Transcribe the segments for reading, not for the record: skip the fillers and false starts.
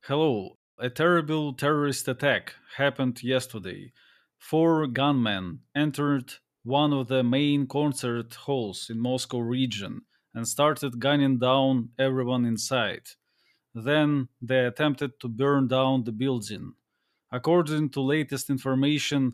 Hello. A terrible terrorist attack happened yesterday. Four gunmen entered one of the main concert halls in Moscow region and started gunning down everyone inside. Then they attempted to burn down the building. According to latest information,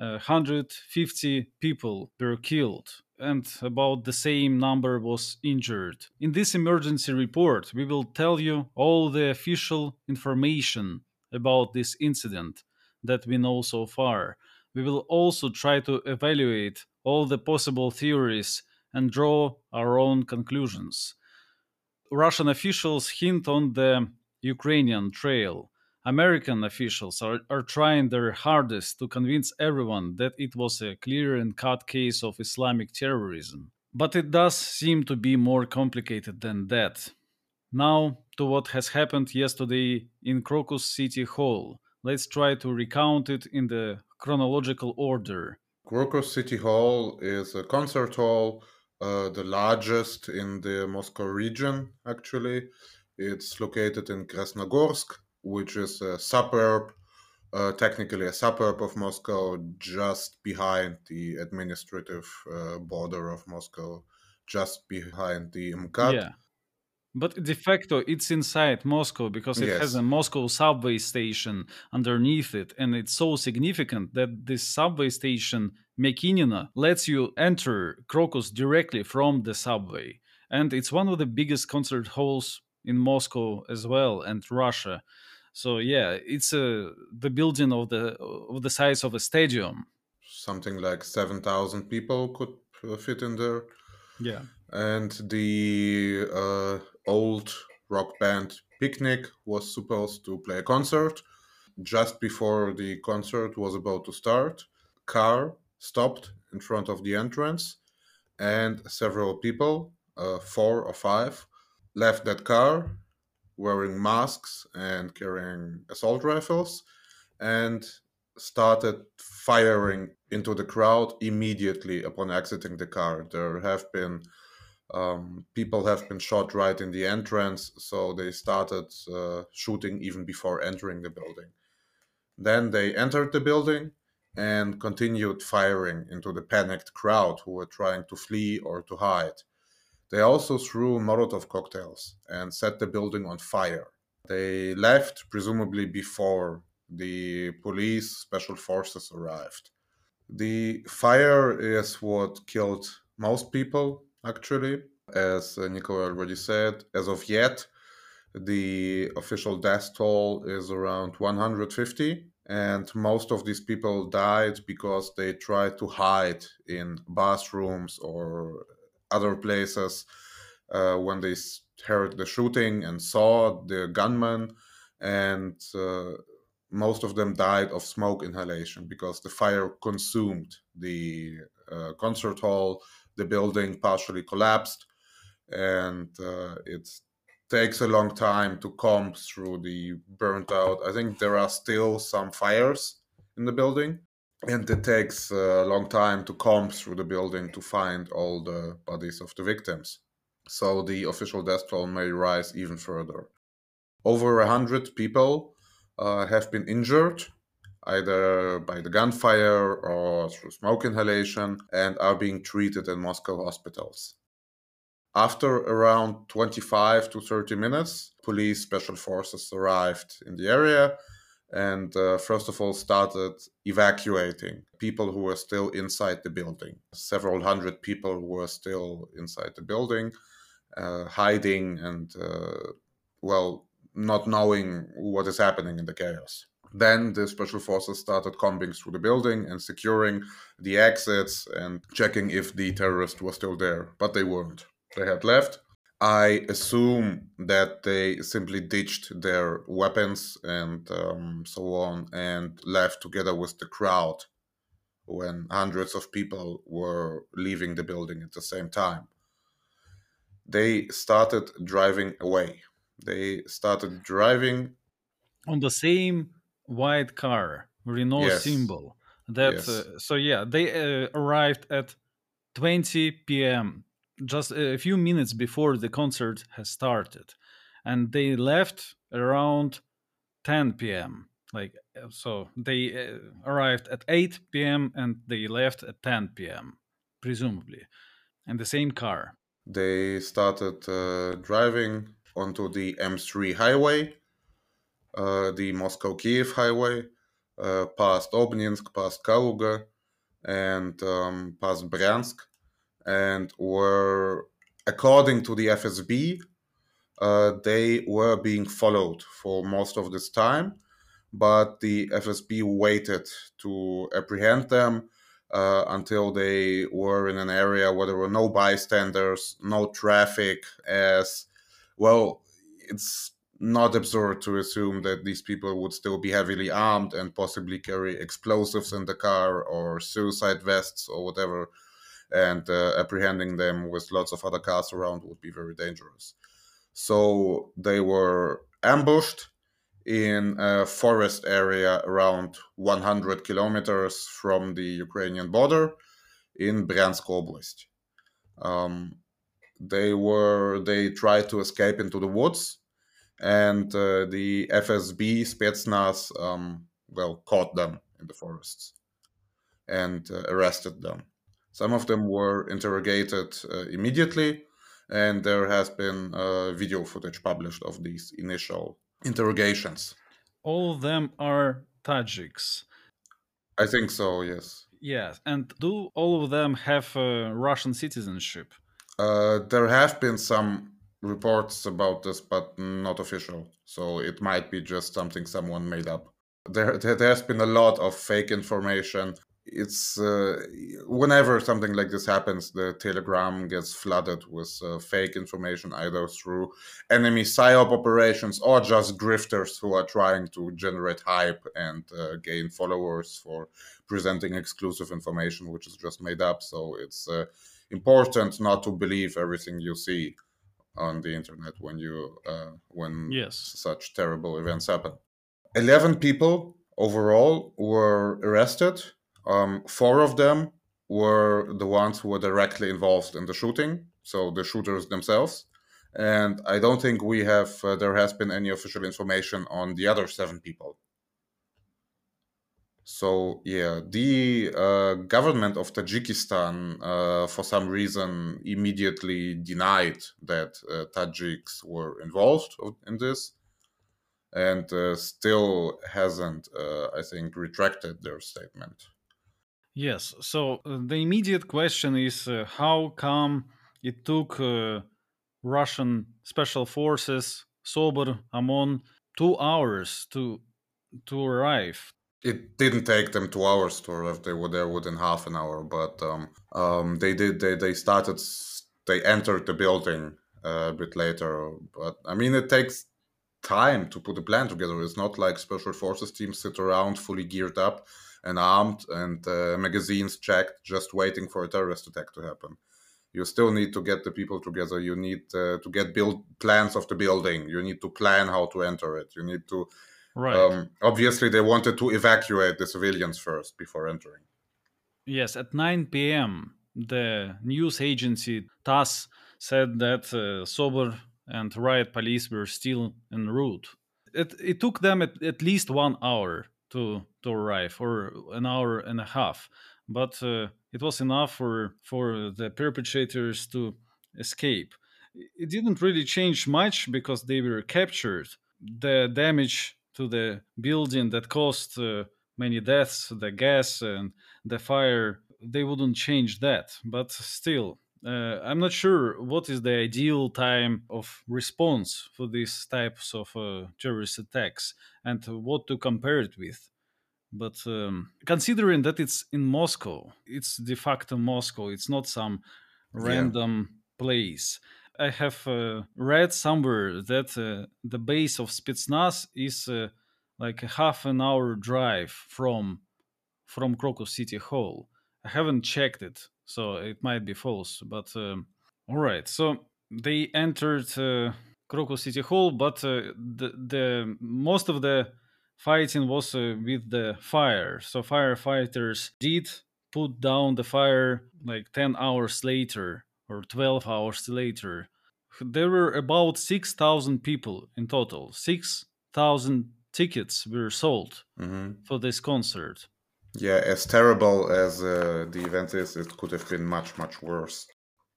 150 people were killed and about the same number was injured. In this emergency report, we will tell you all the official information about this incident that we know so far. We will also try to evaluate all the possible theories and draw our own conclusions. Russian officials hint on the Ukrainian trail. American officials are trying their hardest to convince everyone that it was a clear and cut case of Islamic terrorism. But it does seem to be more complicated than that. Now, to what has happened yesterday in Crocus City Hall. Let's try to recount it in the chronological order. Crocus City Hall is a concert hall, the largest in the Moscow region, actually. It's located in Krasnogorsk, which is a suburb, technically a suburb of Moscow, just behind the administrative border of Moscow, just behind the MKAD. Yeah. But de facto, it's inside Moscow because it has Yes, a Moscow subway station underneath it, and it's so significant that this subway station, Mekinina, lets you enter Crocus directly from the subway. And it's one of the biggest concert halls in Moscow as well, and Russia. So yeah, it's the building of the size of a stadium. something like 7,000 people could fit in there. Yeah. And the old rock band Picnic was supposed to play a concert. Just before the concert was about to start, car stopped in front of the entrance, and several people, four or five, left that car wearing masks and carrying assault rifles and started firing into the crowd immediately upon exiting the car. There have been people have been shot right in the entrance, so they started shooting even before entering the building. Then they entered the building and continued firing into the panicked crowd who were trying to flee or to hide. They also threw Molotov cocktails and set the building on fire. They left, presumably before the police special forces arrived. The fire is what killed most people, actually. As Nicola already said, as of yet, the official death toll is around 150, and most of these people died because they tried to hide in bathrooms or other places when they heard the shooting and saw the gunman, and most of them died of smoke inhalation because the fire consumed the concert hall. The building partially collapsed, and it takes a long time to comb through the burnt out. I think there are still some fires in the building, and it takes a long time to comb through the building to find all the bodies of the victims. So the official death toll may rise even further. Over 100 people have been injured, either by the gunfire or through smoke inhalation, and are being treated in Moscow hospitals. After around 25 to 30 minutes, police special forces arrived in the area and first of all started evacuating people who were still inside the building. Several hundred people who were still inside the building, hiding and, well, not knowing what is happening in the chaos. Then the special forces started combing through the building and securing the exits and checking if the terrorists were still there, but they weren't. They had left. I assume that they simply ditched their weapons and so on and left together with the crowd when hundreds of people were leaving the building at the same time. They started driving away. They started driving. On the same white car, Renault Yes, symbol. That yes. so yeah, they arrived at 20 p.m. just a few minutes before the concert has started, and they left around 10 p.m. Like so, they arrived at 8 p.m. and they left at 10 p.m. presumably, in the same car. They started driving onto the M3 highway, the Moscow Kiev highway, past Obninsk, past Kaluga, and past Bryansk, and were, according to the FSB, they were being followed for most of this time, but the FSB waited to apprehend them until they were in an area where there were no bystanders, no traffic, as well. It's not absurd to assume that these people would still be heavily armed and possibly carry explosives in the car or suicide vests or whatever, and apprehending them with lots of other cars around would be very dangerous. So they were ambushed in a forest area around 100 kilometers from the Ukrainian border in Bryansk Oblast. Um, they tried to escape into the woods, and the FSB Spetsnaz caught them in the forests and arrested them. Some of them were interrogated immediately, and there has been video footage published of these initial interrogations. All of them are Tajiks. I think so, yes. Yes, and do all of them have Russian citizenship? There have been some reports about this, but not official. So it might be just something someone made up. There's been a lot of fake information. It's whenever something like this happens, the Telegram gets flooded with fake information, either through enemy psyop operations or just grifters who are trying to generate hype and gain followers for presenting exclusive information, which is just made up. So it's important not to believe everything you see on the internet when Yes. such terrible events happen. 11 people overall were arrested. Four of them were the ones who were directly involved in the shooting, so the shooters themselves. And I don't think there has been any official information on the other seven people. So yeah, the government of Tajikistan, for some reason, immediately denied that Tajiks were involved in this, and still hasn't, I think, retracted their statement. Yes. So the immediate question is how come it took Russian special forces, Sober, Amon, 2 hours to arrive? It didn't take them 2 hours to arrive. They were there within half an hour, but they did. They started. They entered the building a bit later. But I mean, it takes time to put a plan together. It's not like special forces teams sit around fully geared up and armed and magazines checked, just waiting for a terrorist attack to happen. You still need to get the people together. You need to get build plans of the building. You need to plan how to enter it. You need to Right. obviously, they wanted to evacuate the civilians first before entering. Yes, at 9 p.m., the news agency TASS said that Sober and riot police were still en route. It took them at least 1 hour to arrive, or an hour and a half, but it was enough for the perpetrators to escape. It didn't really change much because they were captured. The damage to the building that caused many deaths, the gas and the fire, they wouldn't change that. But still, I'm not sure what is the ideal time of response for these types of terrorist attacks and what to compare it with. But considering that it's in Moscow, it's de facto Moscow, it's not some Yeah. random place. I have read somewhere that the base of Spetsnaz is like a half an hour drive from Crocus City Hall. I haven't checked it, so it might be false. But all right, so they entered Crocus City Hall, but the most of the fighting was with the fire. So firefighters did put down the fire like 10 hours later or 12 hours later. There were about 6,000 people in total. 6,000 tickets were sold Hmm. for this concert. Yeah, as terrible as the event is, it could have been much, much worse.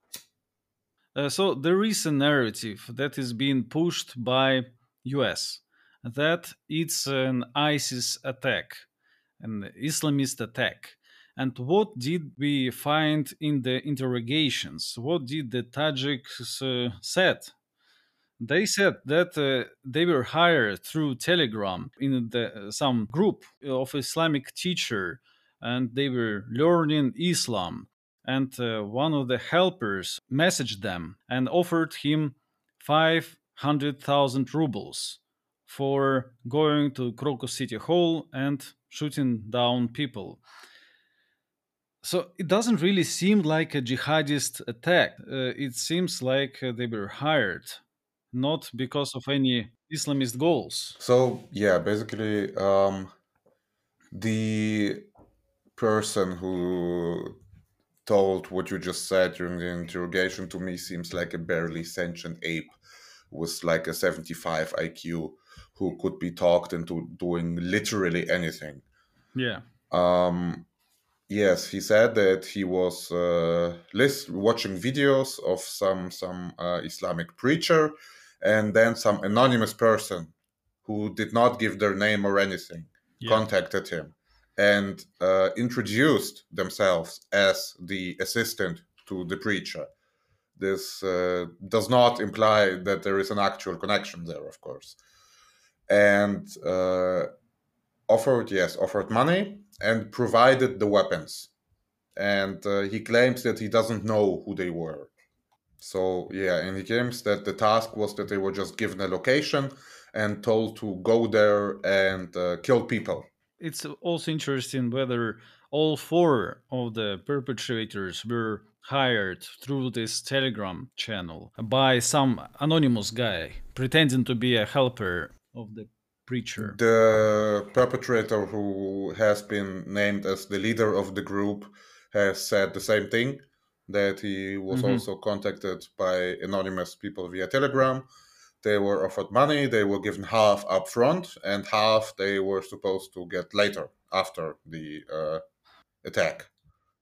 So there is a narrative that is being pushed by US that it's an ISIS attack, an Islamist attack. And what did we find in the interrogations? What did the Tajiks said? They said that they were hired through Telegram in some group of Islamic teacher, and they were learning Islam. And one of the helpers messaged them and offered him 500,000 rubles for going to Crocus City Hall and shooting down people. So it doesn't really seem like a jihadist attack. It seems like they were hired, not because of any Islamist goals. So yeah, basically, the person who told what you just said during the interrogation to me seems like a barely sentient ape with like a 75 IQ who could be talked into doing literally anything. Yeah. Um, yes, he said that he was watching videos of some Islamic preacher, and then some anonymous person who did not give their name or anything Yeah. contacted him and introduced themselves as the assistant to the preacher. This does not imply that there is an actual connection there, of course. And offered money and provided the weapons. And he claims that he doesn't know who they were. So yeah, and he claims that the task was that they were just given a location and told to go there and kill people. It's also interesting whether all four of the perpetrators were hired through this Telegram channel by some anonymous guy pretending to be a helper of the preacher. The perpetrator, who has been named as the leader of the group, has said the same thing, that he was Mhm. also contacted by anonymous people via Telegram. They were offered money, they were given half up front, and half they were supposed to get later after the attack.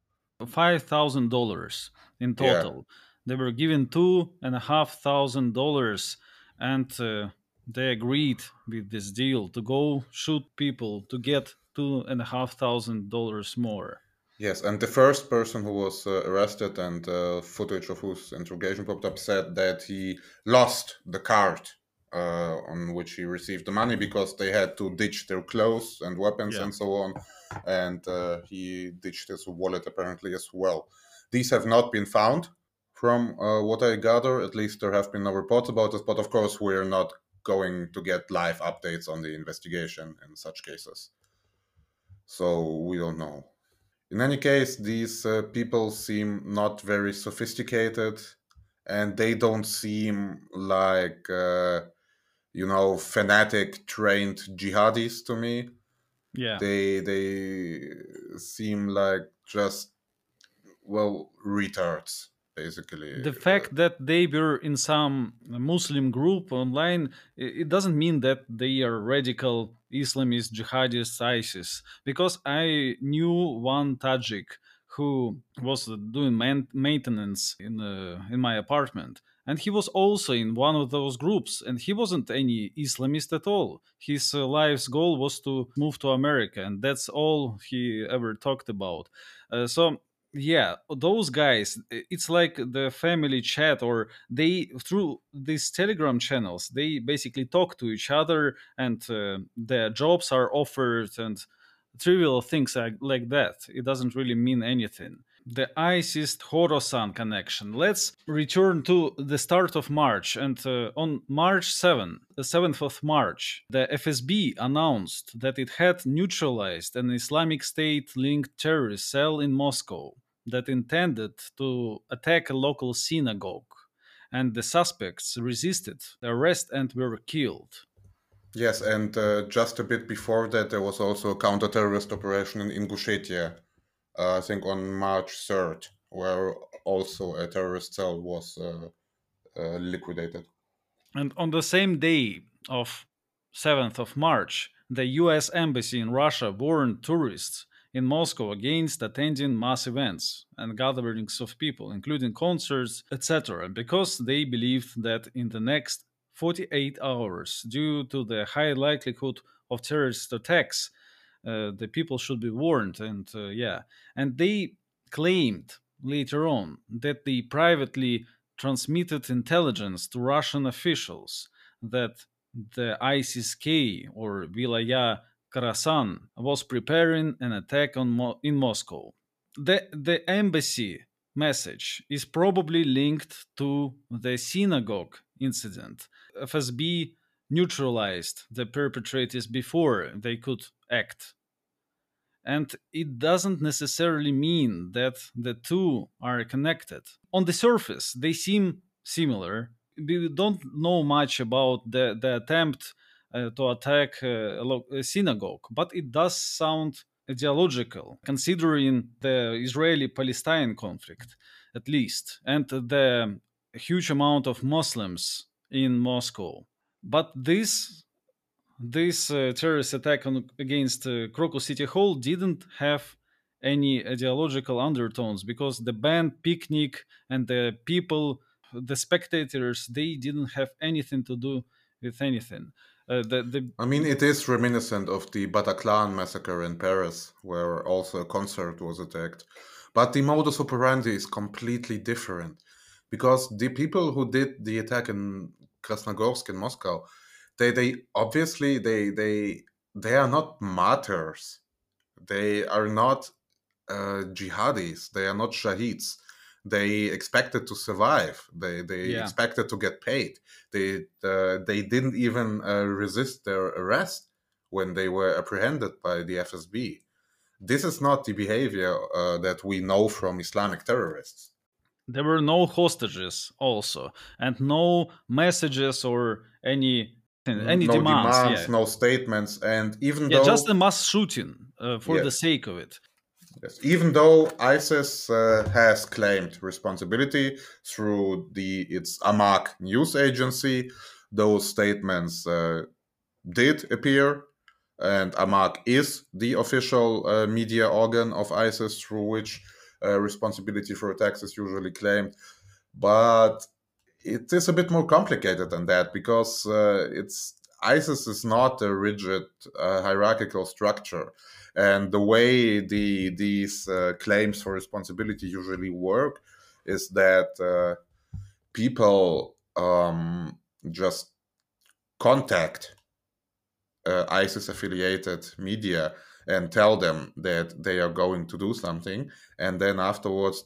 $5,000 in Yeah. total. They were given $2,500, and they agreed with this deal to go shoot people to get $2,500 more. Yes, and the first person who was arrested and footage of whose interrogation popped up said that he lost the card on which he received the money because they had to ditch their clothes and weapons Yeah. and so on, and he ditched his wallet apparently as well. These have not been found, from what I gather. At least there have been no reports about this, but of course we're not going to get live updates on the investigation in such cases, so we don't know. In any case, these people seem not very sophisticated, and they don't seem like, fanatic trained jihadis to me. Yeah. They seem like just, well, retards, basically. The fact that they were in some Muslim group online, it doesn't mean that they are radical Islamist jihadist ISIS. Because I knew one Tajik who was doing maintenance in my apartment, and he was also in one of those groups, and he wasn't any Islamist at all. His life's goal was to move to America, and that's all he ever talked about. So yeah, those guys, it's like the family chat, or they through these Telegram channels they basically talk to each other, and their jobs are offered and trivial things like that. It doesn't really mean anything. The ISIS Khorasan connection. Let's return to the start of March. And on March 7th, the 7th of March, the FSB announced that it had neutralized an Islamic State linked terrorist cell in Moscow that intended to attack a local synagogue. And the suspects resisted the arrest and were killed. Yes, and just a bit before that, there was also a counter-terrorist operation in Ingushetia, I think on March 3rd, where also a terrorist cell was liquidated. And on the same day of 7th of March, the US Embassy in Russia warned tourists in Moscow against attending mass events and gatherings of people, including concerts, etc., because they believed that in the next 48 hours, due to the high likelihood of terrorist attacks, the people should be warned. And they claimed later on that they privately transmitted intelligence to Russian officials that the ISIS-K or Vilaya Karasan was preparing an attack in Moscow. The embassy message is probably linked to the synagogue incident. FSB neutralized the perpetrators before they could act. And it doesn't necessarily mean that the two are connected. On the surface, they seem similar. We don't know much about the attempt to attack a synagogue, but it does sound ideological, considering the Israeli Palestine conflict, at least, and the huge amount of Muslims in Moscow. But this terrorist attack against Crocus City Hall didn't have any ideological undertones because the band Picnic and the people, the spectators, they didn't have anything to do with anything. The I mean, it is reminiscent of the Bataclan massacre in Paris, where also a concert was attacked. But the modus operandi is completely different because the people who did the attack in Krasnogorsk in Moscow, they obviously they are not martyrs. They are not jihadis. They are not shaheeds. They expected to survive. They yeah, expected to get paid. They didn't even resist their arrest when they were apprehended by the FSB. This is not the behavior that we know from Islamic terrorists. there were no hostages also, and no messages or any No demands. demands, Yeah, no statements, and even yeah, just though a mass shooting for the yes, sake of it. yes. Even though ISIS has claimed responsibility through its Amaq news agency, those statements did appear, and Amaq is the official media organ of ISIS through which responsibility for attacks is usually claimed. But it is a bit more complicated than that because it's ISIS is not a rigid hierarchical structure, and the way these claims for responsibility usually work is that people just contact ISIS affiliated media and tell them that they are going to do something, and then afterwards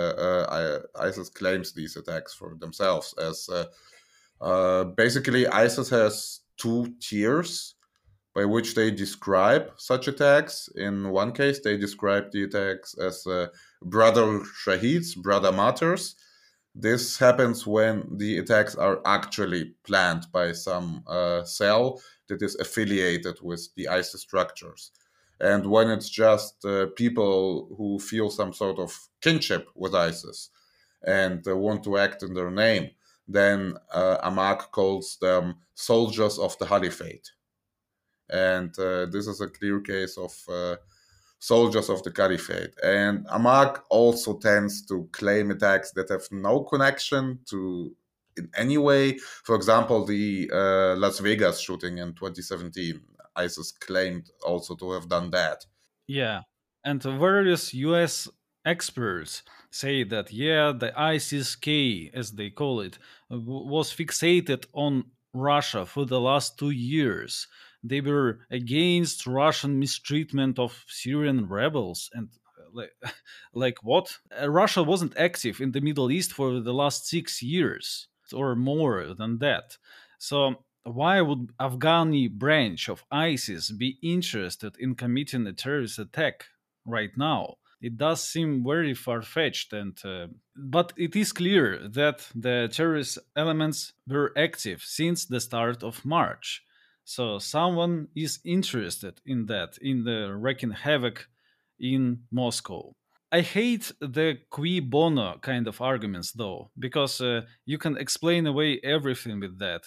ISIS claims these attacks for themselves. As basically ISIS has two tiers by which they describe such attacks. In one case, they describe the attacks as brother shaheeds, brother martyrs. This happens when the attacks are actually planned by some cell that is affiliated with the ISIS structures. And when it's just people who feel some sort of kinship with ISIS and want to act in their name, then Amaq calls them soldiers of the Caliphate. And this is a clear case of soldiers of the Caliphate. And Amaq also tends to claim attacks that have no connection to in any way. For example, the Las Vegas shooting in 2017, ISIS claimed also to have done that. Yeah, and various US experts say that, yeah, the ISIS-K, as they call it, was fixated on Russia for the last 2 years. They were against Russian mistreatment of Syrian rebels and like, like what? Russia wasn't active in the Middle East for the last 6 years or more than that. So why would Afghani branch of ISIS be interested in committing a terrorist attack right now? It does seem very far-fetched, and but it is clear that the terrorist elements were active since the start of March. So someone is interested in that, in the wreaking havoc in Moscow. I hate the qui bono kind of arguments, though, because you can explain away everything with that.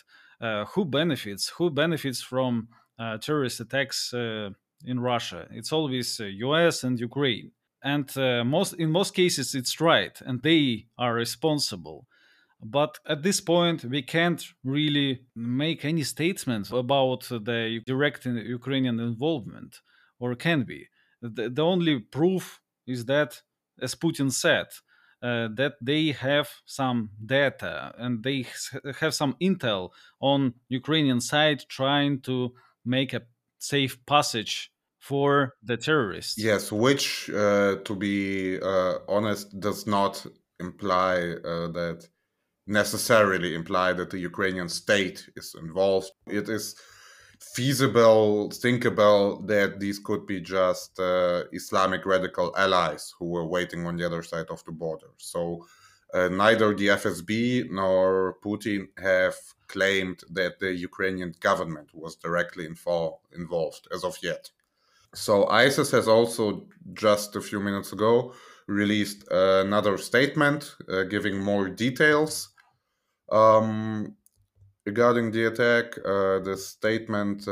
who benefits? Who benefits from terrorist attacks in Russia? It's always U.S. and Ukraine, and most in most cases it's right, and they are responsible. But at this point, we can't really make any statements about the direct Ukrainian involvement, or can we? The only proof is that, as Putin said, that they have some data and they have some intel on Ukrainian side trying to make a safe passage for the terrorists. Yes, which, to be honest, does not imply that necessarily imply that the Ukrainian state is involved. It is feasible, thinkable that these could be just Islamic radical allies who were waiting on the other side of the border. So neither the FSB nor Putin have claimed that the Ukrainian government was directly involved as of yet. So ISIS has also just a few minutes ago released another statement giving more details regarding the attack. The statement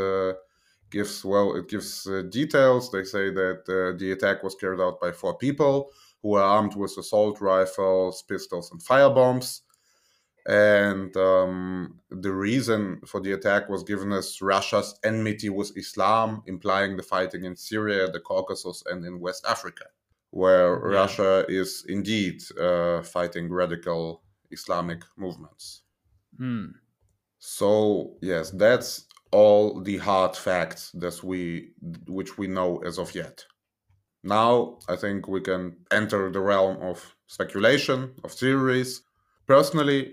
gives details. They say that the attack was carried out by 4 people who were armed with assault rifles, pistols, and firebombs. And the reason for the attack was given as Russia's enmity with Islam, implying the fighting in Syria, the Caucasus, and in West Africa, where Yeah. Russia is indeed fighting radical Islamic movements. Hmm. So yes, that's all the hard facts which we know as of yet. Now I think we can enter the realm of speculation, of theories. Personally,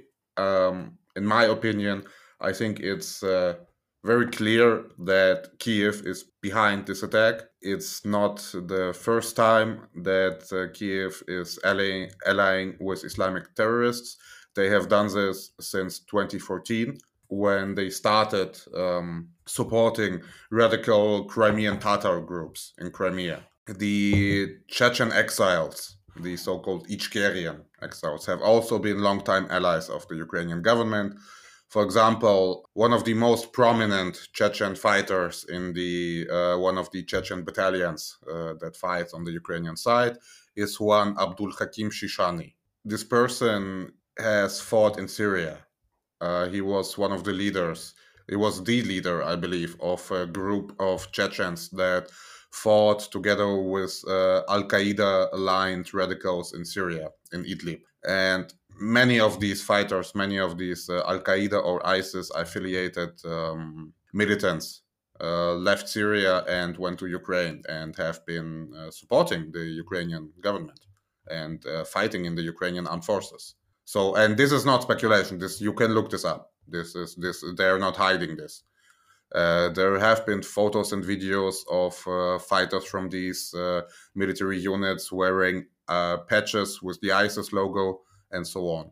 in my opinion, I think it's very clear that Kiev is behind this attack. It's not the first time that Kiev is allying with Islamic terrorists. They have done this since 2014 when they started supporting radical Crimean Tatar groups in Crimea. The Chechen exiles, the so-called Ichkerian exiles, have also been longtime allies of the Ukrainian government. For example, one of the most prominent Chechen fighters in the one of the Chechen battalions that fight on the Ukrainian side is one Abdul Hakim Shishani. This person has fought in Syria. He was one of the leaders. He was the leader, I believe, of a group of Chechens that fought together with Al Qaeda aligned radicals in Syria, in Idlib. And many of these fighters, many of these Al Qaeda or ISIS affiliated militants left Syria and went to Ukraine and have been supporting the Ukrainian government and fighting in the Ukrainian armed forces. So, and this is not speculation. This you can look this up. This. They are not hiding this. There have been photos and videos of fighters from these military units wearing patches with the ISIS logo and so on.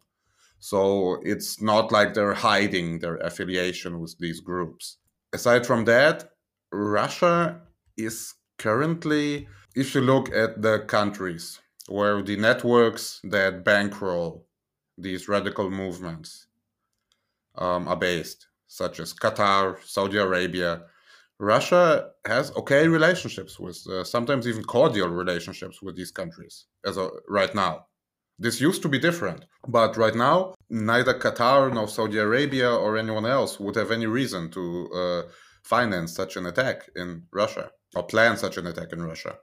So it's not like they're hiding their affiliation with these groups. Aside from that, Russia is currently, if you look at the countries where the networks that bankroll these radical movements are based, such as Qatar, Saudi Arabia, Russia has okay relationships with, sometimes even cordial relationships with these countries right now. This used to be different, but right now, neither Qatar nor Saudi Arabia or anyone else would have any reason to finance such an attack in Russia or plan such an attack in Russia.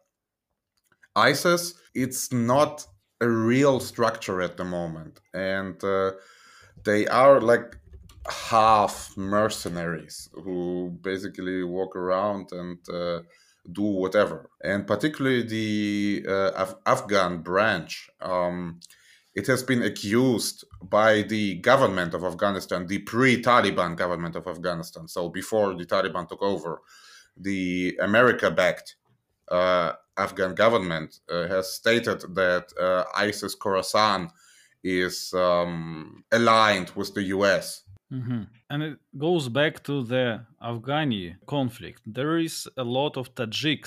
ISIS, it's not a real structure at the moment, and they are like half mercenaries who basically walk around and do whatever. And particularly the Afghan branch, it has been accused by the government of Afghanistan, the pre-Taliban government of Afghanistan. So before the Taliban took over, the America-backed Afghan government has stated that ISIS Khorasan is aligned with the US. Mhm. And it goes back to the Afghani conflict. There is a lot of Tajiks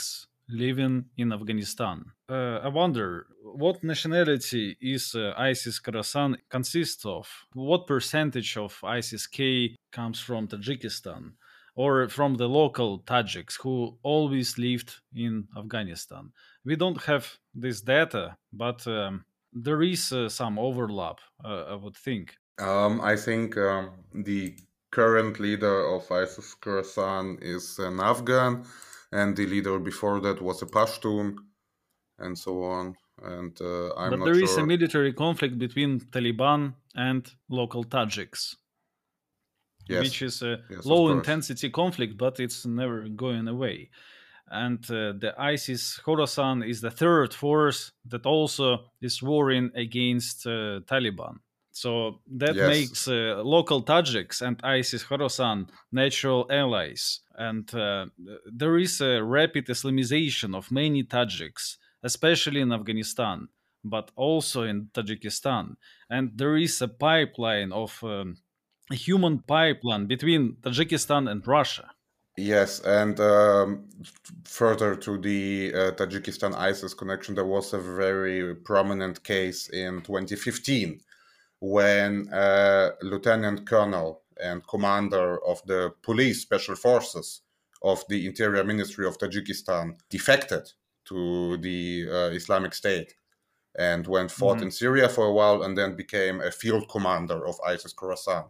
living in Afghanistan. I wonder what nationality is ISIS Khorasan consists of? What percentage of ISIS K comes from Tajikistan or from the local Tajiks who always lived in Afghanistan? We don't have this data, but there is some overlap, I would think. I think the current leader of ISIS Khorasan is an Afghan, and the leader before that was a Pashtun, and so on. And I'm But not there is a sure. military conflict between Taliban and local Tajiks, which Yes, is a yes, of low course. intensity conflict, but it's never going away. And the ISIS Khorasan is the third force that also is warring against Taliban. So that Yes, makes local Tajiks and ISIS Khorasan natural allies. And there is a rapid Islamization of many Tajiks, especially in Afghanistan, but also in Tajikistan. And there is a pipeline of a human pipeline between Tajikistan and Russia. yes, and further to the Tajikistan ISIS connection, there was a very prominent case in 2015 when Lieutenant Colonel and commander of the police special forces of the Interior Ministry of Tajikistan defected to the Islamic State and went fought in Mhm. Syria for a while and then became a field commander of ISIS Khorasan.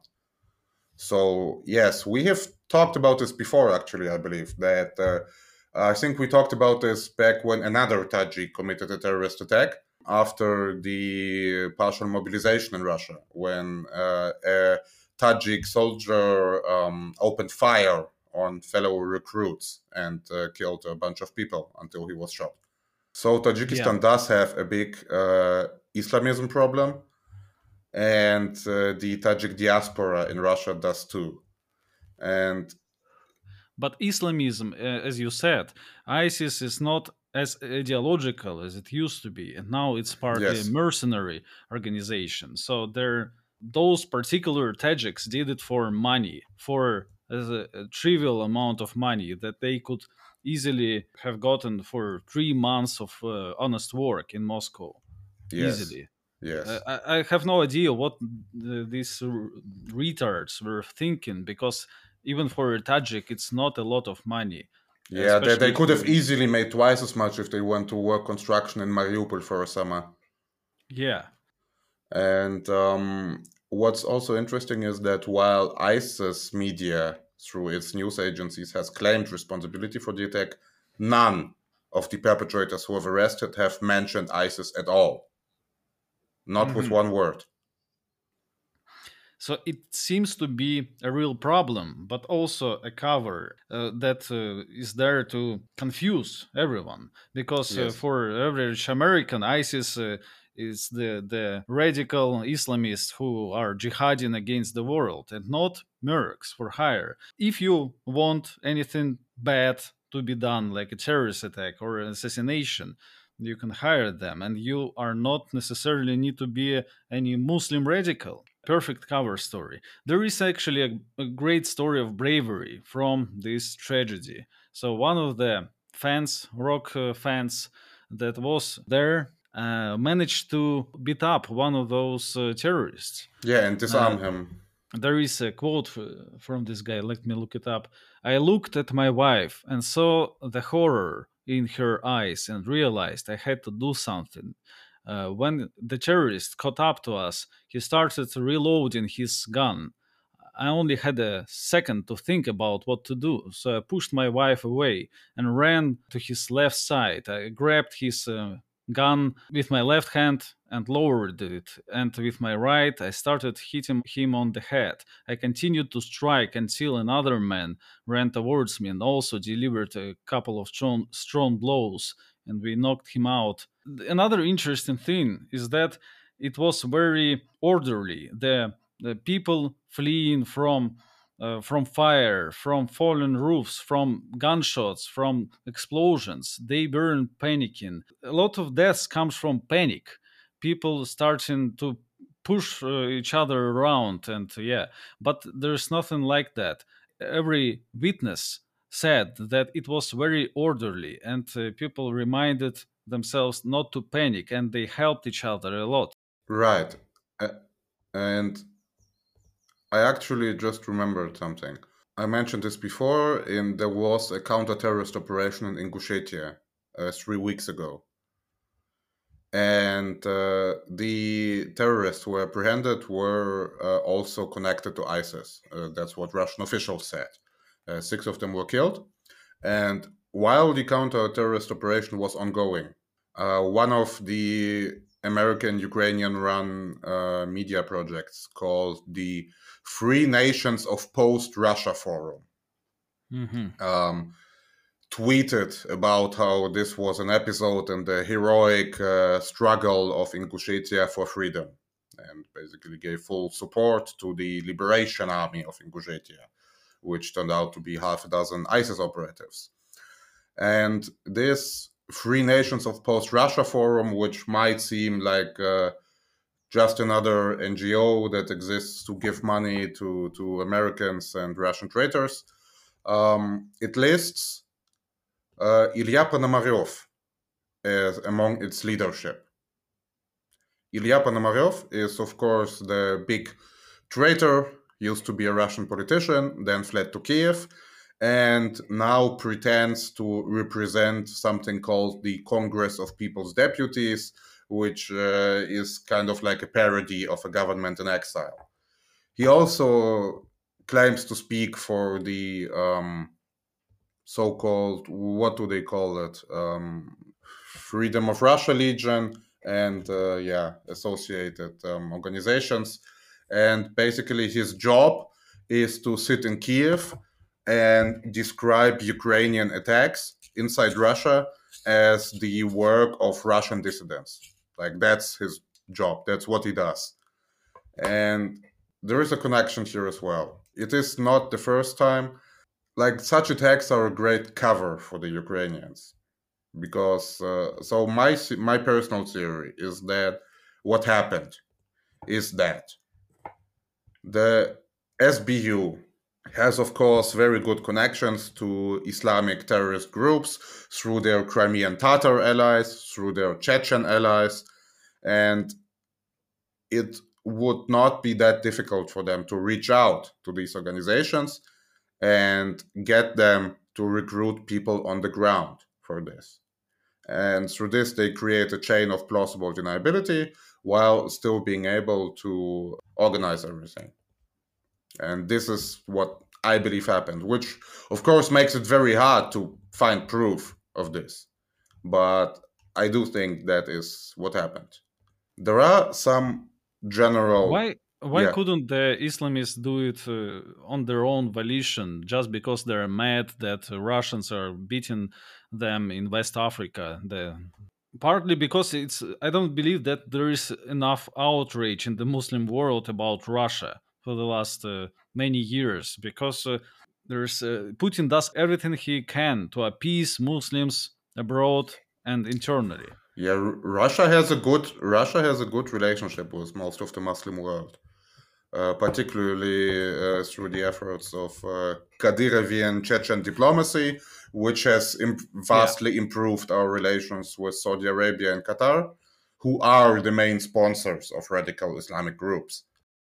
So yes, we have talked about this before. Actually, I believe that I think we talked about this back when another Tajik committed a terrorist attack after the partial mobilization in Russia, when a Tajik soldier opened fire on fellow recruits and killed a bunch of people until he was shot. So Yeah. Tajikistan does have a big Islamism problem, and the Tajik diaspora in Russia does too. And But Islamism, as you said, ISIS is not as ideological as it used to be, and now it's partly a yes, mercenary organization. So those particular Tajiks did it for money, for a trivial amount of money that they could easily have gotten for 3 months of honest work in Moscow, yes, easily. yes, I have no idea what these retards were thinking, because even for a Tajik, it's not a lot of money, yeah. They especially if could have you. easily made twice as much if they went to work construction in Mariupol for a summer. Yeah, And what's also interesting is that while ISIS media, through its news agencies, has claimed responsibility for the attack, none of the perpetrators who have arrested have mentioned ISIS at all, not with hmm one word. so it seems to be a real problem, but also a cover that is there to confuse everyone. Because Yes, for average American, ISIS is the radical Islamists who are jihading against the world, and not mercs for hire. If you want anything bad to be done, like a terrorist attack or an assassination, you can hire them, and you are not necessarily need to be any Muslim radical. Perfect cover story. There is actually a great story of bravery from this tragedy. So one of the fans, rock fans that was there, managed to beat up one of those terrorists. yeah, and Uh, disarm him. there is a quote from this guy. Let me look it up. I looked at my wife and saw the horror in her eyes and realized I had to do something. When the terrorist caught up to us, he started reloading his gun. I only had a second to think about what to do, so I pushed my wife away and ran to his left side. I grabbed his gun with my left hand and lowered it, and with my right, I started hitting him on the head. I continued to strike until another man ran towards me and also delivered a couple of strong blows, and we knocked him out. Another interesting thing is that it was very orderly. The people fleeing from fire, from fallen roofs, from gunshots, from explosions, they weren't panicking. A lot of deaths comes from panic. People starting to push each other around, and yeah, but there's nothing like that. Every witness said that it was very orderly, and people reminded themselves not to panic, and they helped each other a lot. Right. Uh, and I actually just remembered something. I mentioned this before, and there was a counter-terrorist operation in Ingushetia 3 weeks ago. And the terrorists who were apprehended were also connected to ISIS. That's what Russian officials said. 6 of them were killed. And while the counter-terrorist operation was ongoing, one of the American Ukrainian run media projects called the Free Nations of Post Russia Forum Hmm. um, tweeted about how this was an episode in the heroic struggle of Ingushetia for freedom, and basically gave full support to the Liberation Army of Ingushetia, which turned out to be half a dozen ISIS operatives. And this Free Nations of Post Russia Forum, which might seem like just another NGO that exists to give money to Americans and Russian traitors, it lists Ilya Ponomaryov as among its leadership. Ilya Ponomaryov is, of course, the big traitor, used to be a Russian politician, then fled to Kiev, and now pretends to represent something called the Congress of People's Deputies, which is kind of like a parody of a government in exile. He also claims to speak for the so-called, what do they call it? Freedom of Russia Legion and associated organizations. And basically, his job is to sit in Kiev and describe Ukrainian attacks inside Russia as the work of Russian dissidents. Like, that's his job. That's what he does. And there is a connection here as well. It is not the first time. Like, such attacks are a great cover for the Ukrainians because so my personal theory is that what happened is that the SBU has, of course, very good connections to Islamic terrorist groups through their Crimean Tatar allies, through their Chechen allies, and it would not be that difficult for them to reach out to these organizations and get them to recruit people on the ground for this. And through this, they create a chain of plausible deniability while still being able to organize everything. And this is what I believe happened, which of course makes it very hard to find proof of this. But I do think that is what happened. There are some general, Why yeah, couldn't the Islamists do it on their own volition, just because they're mad that Russians are beating them in West Africa? Partly because I don't believe that there is enough outrage in the Muslim world about Russia for the last many years, because there's Putin does everything he can to appease Muslims abroad and internally. yeah, Russia has a good relationship with most of the Muslim world. Particularly through the efforts of Kadyrovian Chechen diplomacy, which has Yeah, vastly improved our relations with Saudi Arabia and Qatar, who are the main sponsors of radical Islamic groups.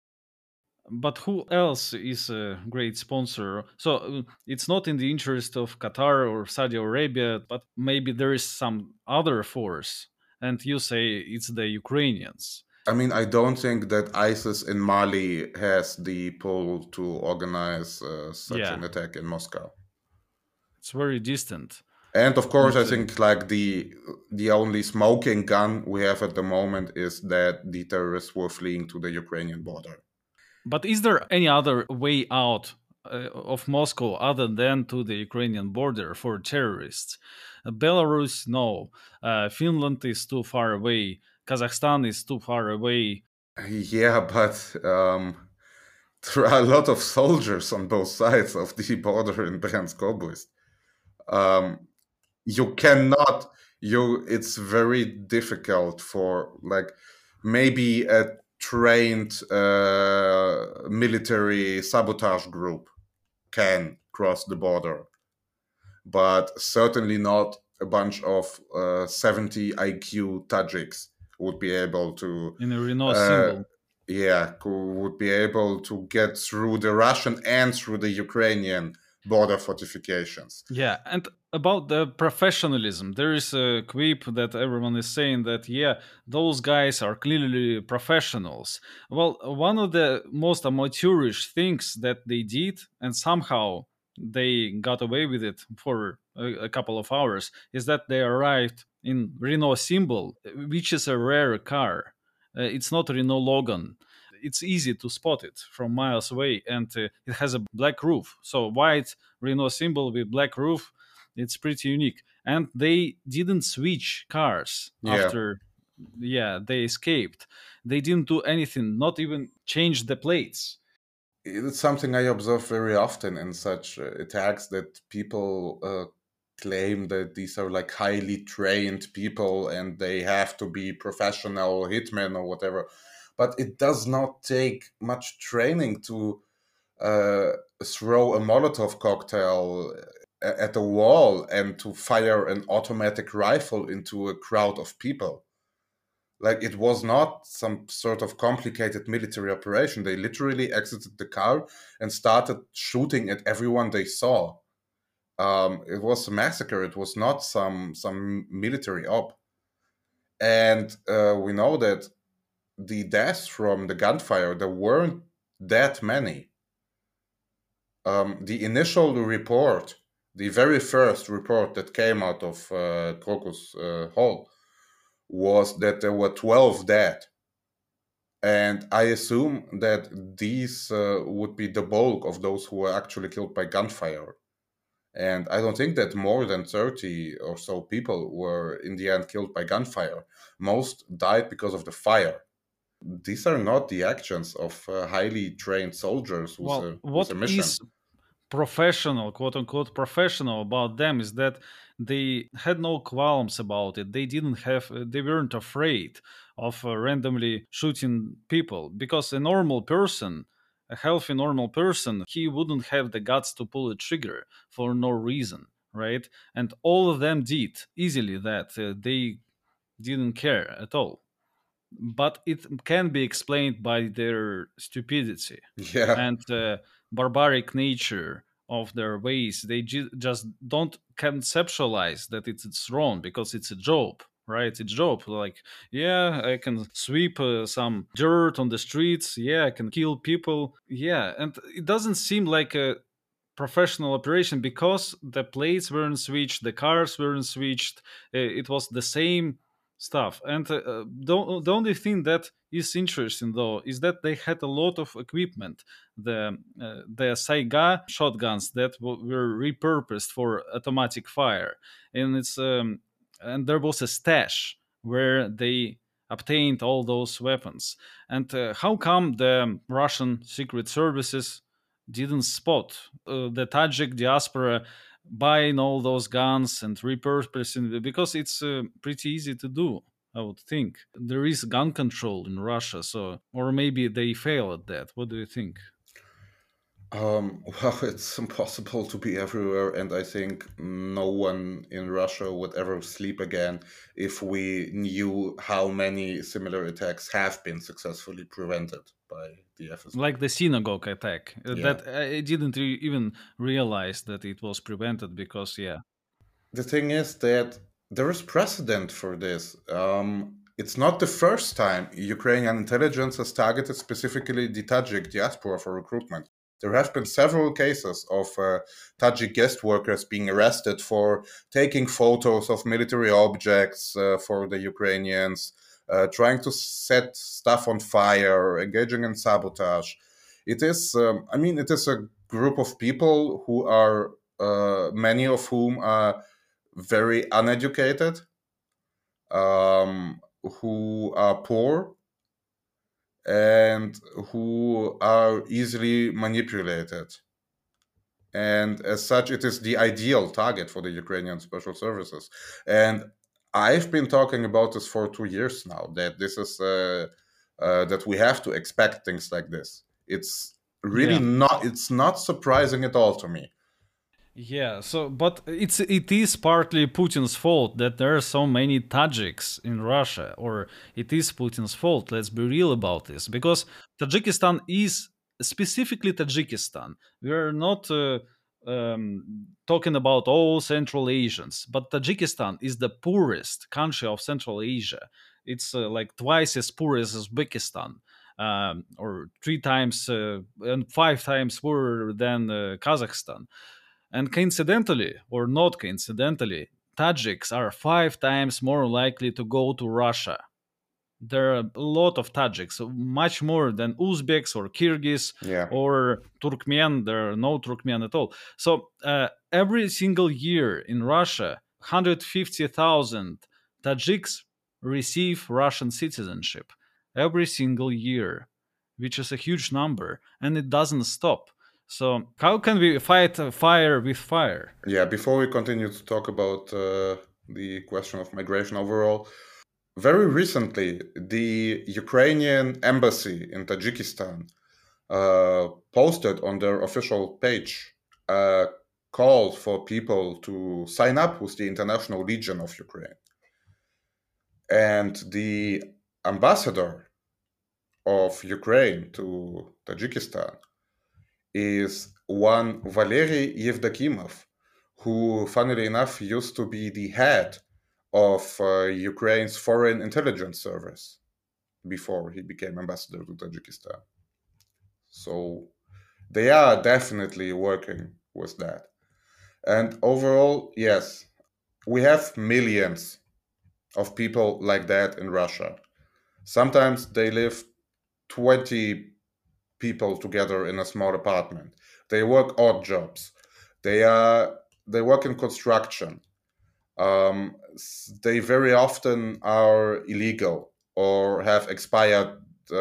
but who else is a great sponsor? So it's not in the interest of Qatar or Saudi Arabia, but maybe there is some other force, and you say it's the Ukrainians. I mean, I don't think that ISIS in Mali has the pull to organize such Yeah, an attack in Moscow. it's very distant. And of course, And I think like the only smoking gun we have at the moment is that the terrorists were fleeing to the Ukrainian border. but is there any other way out of Moscow other than to the Ukrainian border for terrorists? Belarus, no. Finland is too far away. Kazakhstan is too far away. Yeah, but there are a lot of soldiers on both sides of the border in Bryansk Oblast. Um, you cannot. It's very difficult for, like, maybe a trained military sabotage group can cross the border. but certainly not a bunch of 70 IQ Tajiks would be able to, In a Renault uh, symbol. yeah, who would be able to get through the Russian and through the Ukrainian border fortifications. Yeah, and about the professionalism, there is a quip that everyone is saying that, yeah, those guys are clearly professionals. Well, one of the most amateurish things that they did, and somehow they got away with it for a couple of hours, is that they arrived in Renault Symbol, which is a rare car. It's not Renault Logan. It's easy to spot it from miles away, and it has a black roof. So white Renault symbol with black roof, it's pretty unique. And they didn't switch cars Yeah, after, yeah, they escaped. They didn't do anything, not even change the plates. it's something I observe very often in such attacks that people claim that these are like highly trained people and they have to be professional hitmen or whatever. But it does not take much training to uh, throw a Molotov cocktail at a wall and to fire an automatic rifle into a crowd of people. Like it was not some sort of complicated military operation. They literally exited the car and started shooting at everyone they saw. It was a massacre. It was not some military op. And we know that the deaths from the gunfire, there weren't that many. The initial report, the very first report that came out of Crocus Hall, was that there were 12 dead. And I assume that these would be the bulk of those who were actually killed by gunfire. And I don't think that more than 30 or so people were in the end killed by gunfire. Most died because of the fire. These are not the actions of highly trained soldiers Well, with what a is mission. professional, quote unquote, professional about them is that they had no qualms about it. They didn't have, they weren't afraid of randomly shooting people because a normal person, a healthy normal person, he wouldn't have the guts to pull a trigger for no reason, right? And all of them did easily that. They didn't care at all. But it can be explained by their stupidity Yeah. and barbaric nature of their ways. They just don't conceptualize that it's wrong because it's a job, right? It's a job. Like, yeah, I can sweep some dirt on the streets. Yeah, I can kill people. Yeah, and it doesn't seem like a professional operation because the plates weren't switched, the cars weren't switched. It was the same stuff. And the only thing that is interesting though is that they had a lot of equipment. The Saiga shotguns that were repurposed for automatic fire, and it's and there was a stash where they obtained all those weapons. And how come the Russian secret services didn't spot the Tajik diaspora buying all those guns and repurposing it? Because it's pretty easy to do, I would think. There is gun control in Russia, so or maybe they fail at that. What do you think? Well, it's impossible to be everywhere, and I think no one in Russia would ever sleep again if we knew how many similar attacks have been successfully prevented by the FSB. Like the synagogue attack, Yeah. that I didn't even realize that it was prevented because, yeah, The thing is that there is precedent for this. It's not the first time Ukrainian intelligence has targeted specifically the Tajik diaspora for recruitment. There have been several cases of Tajik guest workers being arrested for taking photos of military objects for the Ukrainians, trying to set stuff on fire, engaging in sabotage. It is, it is a group of people who are, many of whom are very uneducated, who are poor, and who are easily manipulated. And as such, it is the ideal target for the Ukrainian special services. And I've been talking about this for 2 years now. That this is that we have to expect things like this. It's really yeah. not. It's not surprising at all to me. Yeah, so but it is partly Putin's fault that there are so many Tajiks in Russia, or it is Putin's fault. Let's be real about this, because Tajikistan is specifically Tajikistan. We are not talking about all Central Asians, but Tajikistan is the poorest country of Central Asia. It's like twice as poor as Uzbekistan, or three times and five times poorer than Kazakhstan. And coincidentally, or not coincidentally, Tajiks are five times more likely to go to Russia. There are a lot of Tajiks, much more than Uzbeks or Kyrgyz Yeah. or Turkmen. There are no Turkmen at all. So every single year in Russia, 150,000 Tajiks receive Russian citizenship. Every single year, which is a huge number, and it doesn't stop. So, how can we fight fire with fire? Yeah, before we continue to talk about the question of migration overall, very recently, the Ukrainian embassy in Tajikistan posted on their official page a call for people to sign up with the International Legion of Ukraine. And the ambassador of Ukraine to Tajikistan is one Valery Yevdokimov, who, funnily enough, used to be the head of Ukraine's foreign intelligence service before he became ambassador to Tajikistan. So they are definitely working with that. And overall, yes, we have millions of people like that in Russia. Sometimes they live 20 people together in a small apartment. They work odd jobs. They work in construction. They very often are illegal or have expired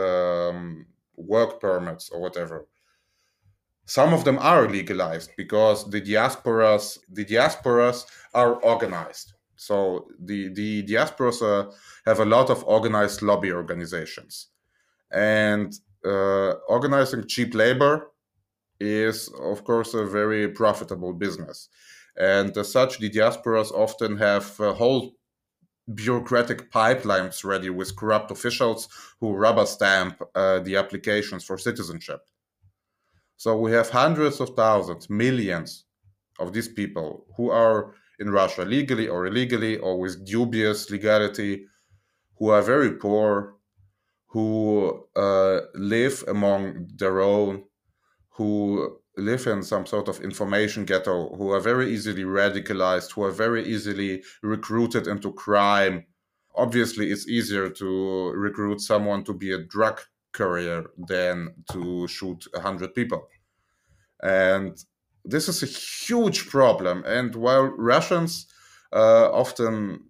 work permits or whatever. Some of them are legalized because the diasporas are organized. So the diasporas have a lot of organized lobby organizations, and organizing cheap labor is, of course, a very profitable business. And as such, the diasporas often have whole bureaucratic pipelines ready with corrupt officials who rubber stamp the applications for citizenship. So we have hundreds of thousands, millions of these people who are in Russia legally or illegally or with dubious legality, who are very poor, who live among their own, who live in some sort of information ghetto, who are very easily radicalized, who are very easily recruited into crime. Obviously, it's easier to recruit someone to be a drug courier than to shoot 100 people. And this is a huge problem. And while Russians often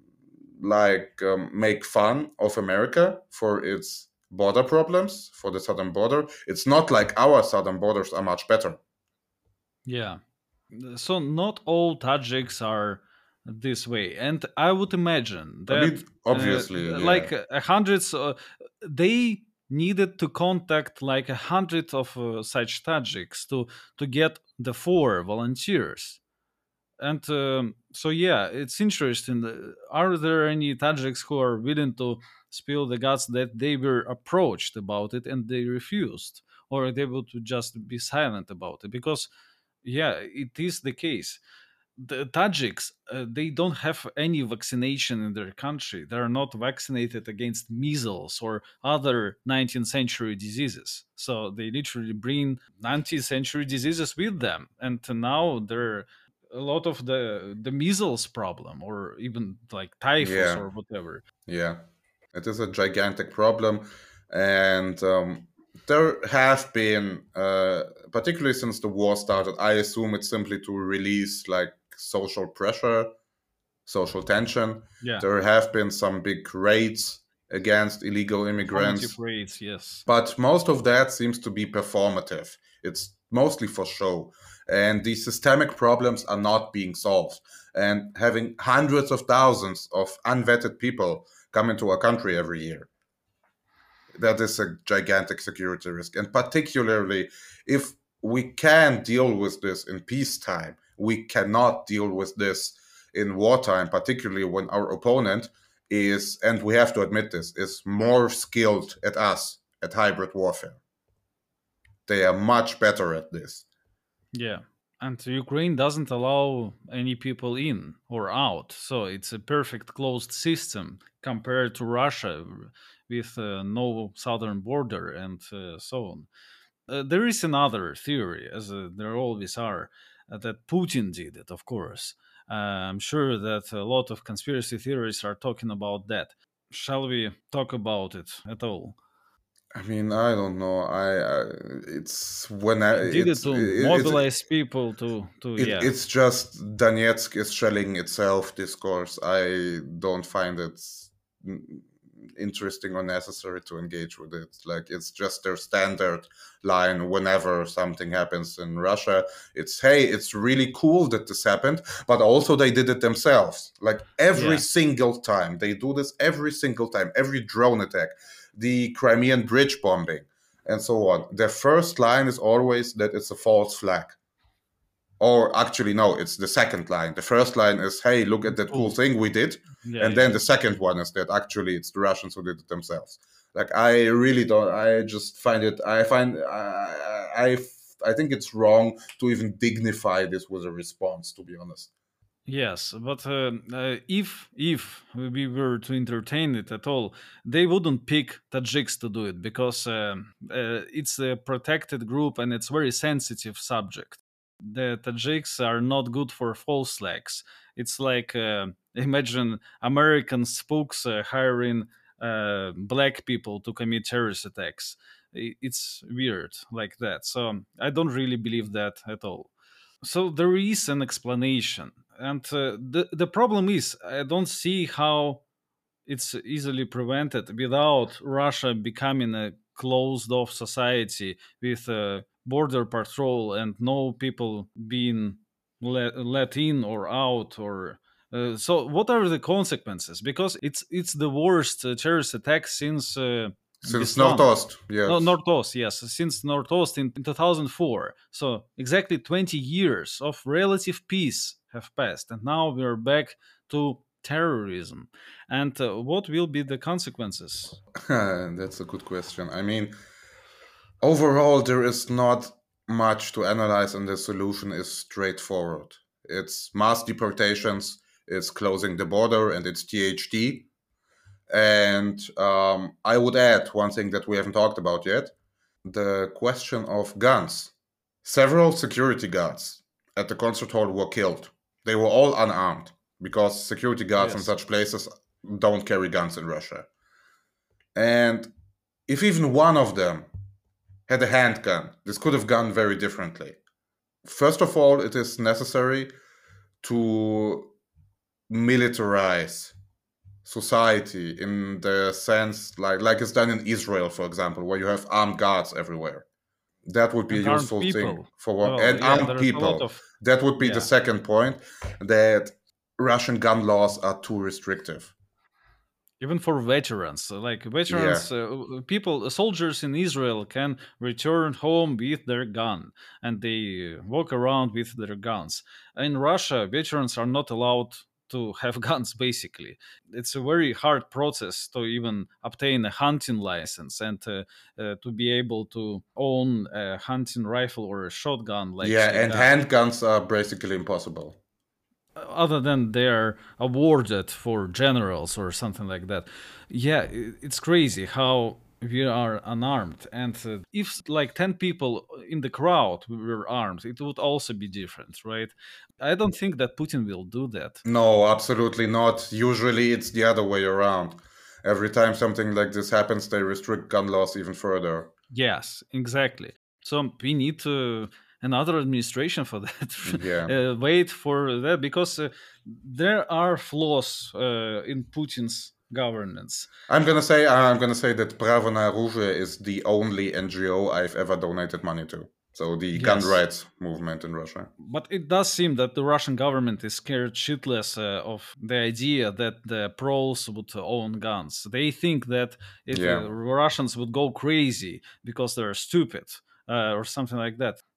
make fun of America for its border problems, for the southern border, it's not like our southern borders are much better. Yeah. So not all Tajiks are this way, and I would imagine I that mean, obviously, yeah, like hundreds, they needed to contact like 100 of such Tajiks to get the four volunteers. And so yeah, it's interesting. Are there any Tajiks who are willing to spill the guts that they were approached about it and they refused, or are they able to just be silent about it? Because yeah, it is the case. The Tajiks, they don't have any vaccination in their country. They are not vaccinated against measles or other 19th century diseases. So they literally bring 19th century diseases with them. And now they're a lot of the measles problem, or even like typhus yeah, or whatever. yeah. It is a gigantic problem, and there have been, particularly since the war started, I assume it's simply to release like social pressure, social tension. Yeah, There have been some big raids against illegal informative immigrants, rates, yes. but most of that seems to be performative. It's mostly for show. And these systemic problems are not being solved. And having hundreds of thousands of unvetted people come into our country every year, that is a gigantic security risk. And particularly if we can deal with this in peacetime, we cannot deal with this in wartime, particularly when our opponent is, and we have to admit this, is more skilled at us at hybrid warfare. They are much better at this. Yeah. And Ukraine doesn't allow any people in or out. So it's a perfect closed system compared to Russia with no southern border and so on. There is another theory, as there always are, that Putin did it, of course. I'm sure that a lot of conspiracy theories are talking about that. Shall we talk about it at all? I mean, I don't know. It's when I, He did it to mobilize people to yeah. it's just Donetsk is shelling itself discourse. I don't find it interesting or necessary to engage with it. Like, it's just their standard line whenever something happens in Russia. It's, hey, it's really cool that this happened, but also they did it themselves. Like, every Yeah. single time they do this, every single time, every drone attack, the Crimean bridge bombing, and so on. Their first line is always that it's a false flag. Or actually, no, it's the second line. The first line is, hey, look at that cool thing we did. Yeah, And then the second one is that actually it's the Russians who did it themselves. Like, I really don't, I just find it, I think it's wrong to even dignify this with a response, to be honest. yes, but if we were to entertain it at all, they wouldn't pick Tajiks to do it because it's a protected group and it's very sensitive subject. The Tajiks are not good for false flags. It's like imagine American spooks hiring black people to commit terrorist attacks. It's weird like that. So I don't really believe that at all. So there is an explanation, and the problem is I don't see how it's easily prevented without Russia becoming a closed off society with a border patrol and no people being let in or out or so what are the consequences, because it's the worst terrorist attack since Since Beslan. Nordost, No, yes. Nordost, yes, since Nordost in 2004. So exactly 20 years of relative peace have passed, and now we're back to terrorism. And what will be the consequences? That's a good question. I mean, overall, there is not much to analyze, and the solution is straightforward. It's mass deportations, it's closing the border, and it's THD. And I would add one thing that we haven't talked about yet, the question of guns. Several security guards at the concert hall were killed. They were all unarmed because security guards in Yes. such places don't carry guns in Russia. And if even one of them had a handgun, this could have gone very differently. First of all, it is necessary to militarize society in the sense like it's done in Israel, for example, where you have armed guards everywhere. That would be And a armed useful thing people. for one, Well, and yeah, armed there's a lot people. of, That would be the yeah. second point, that Russian gun laws are too restrictive. Even for veterans, like Yeah. veterans, people, soldiers in Israel can return home with their gun and they walk around with their guns. In Russia, veterans are not allowed to have guns, basically. It's a very hard process to even obtain a hunting license and to be able to own a hunting rifle or a shotgun like Yeah, and Shaiga, handguns are basically impossible. other than they're awarded for generals or something like that. Yeah, it's crazy how we are unarmed, and if like 10 people in the crowd were armed, it would also be different, right? I don't think that Putin will do that. No, absolutely not. Usually it's the other way around. Every time something like this happens, they restrict gun laws even further. Yes, exactly. So we need another administration for that. Yeah. Wait for that, because there are flaws in Putin's governance. I'm gonna say that Pravo na Orужие is the only NGO I've ever donated money to. So the gun Yes, rights movement in Russia. but it does seem that the Russian government is scared shitless of the idea that the pros would own guns. They think that Yeah. Russians would go crazy because they're stupid or something like that.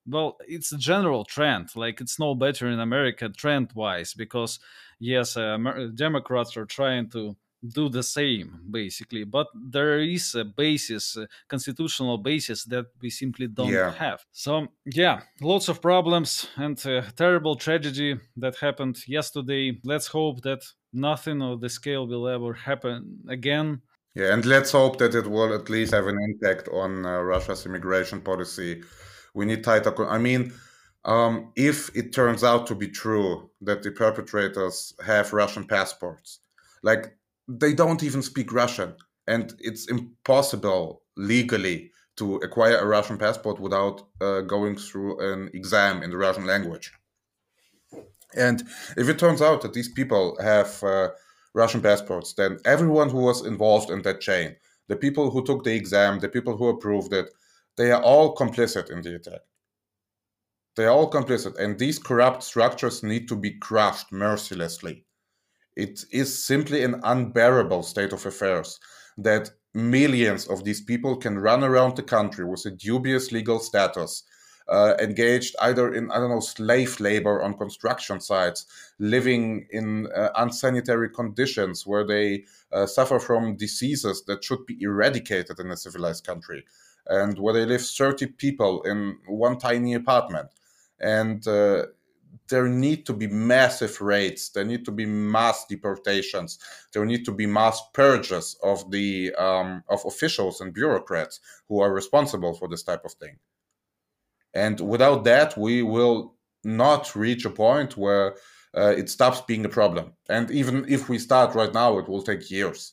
Well, it's a general trend. Like it's no better in America trend wise, because yes, Democrats are trying to do the same basically, but there is a basis, a constitutional basis that we simply don't Yeah. have. So yeah, lots of problems and terrible tragedy that happened yesterday. Let's hope that nothing of the scale will ever happen again. Yeah, and let's hope that it will at least have an impact on Russia's immigration policy. We need tighter. I mean, if it turns out to be true that the perpetrators have Russian passports, like they don't even speak Russian, and it's impossible legally to acquire a Russian passport without going through an exam in the Russian language. And if it turns out that these people have Russian passports, then everyone who was involved in that chain, the people who took the exam, the people who approved it, they are all complicit in the attack. They are all complicit. And these corrupt structures need to be crushed mercilessly. It is simply an unbearable state of affairs that millions of these people can run around the country with a dubious legal status, engaged either in, I don't know, slave labor on construction sites, living in unsanitary conditions where they suffer from diseases that should be eradicated in a civilized country, and where they live 30 people in one tiny apartment. And there need to be massive raids. There need to be mass deportations. There need to be mass purges of the of officials and bureaucrats who are responsible for this type of thing. And without that, we will not reach a point where it stops being a problem. And even if we start right now, it will take years.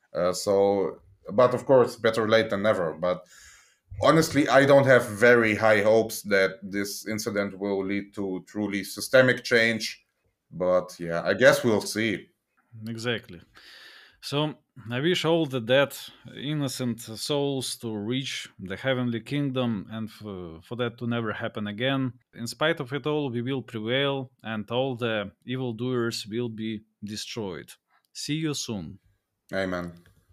But of course, better late than never. But honestly, I don't have very high hopes that this incident will lead to truly systemic change. But yeah, I guess we'll see. Exactly. So I wish all the dead, innocent souls to reach the heavenly kingdom and for that to never happen again. In spite of it all, we will prevail and all the evildoers will be destroyed. See you soon. Amen.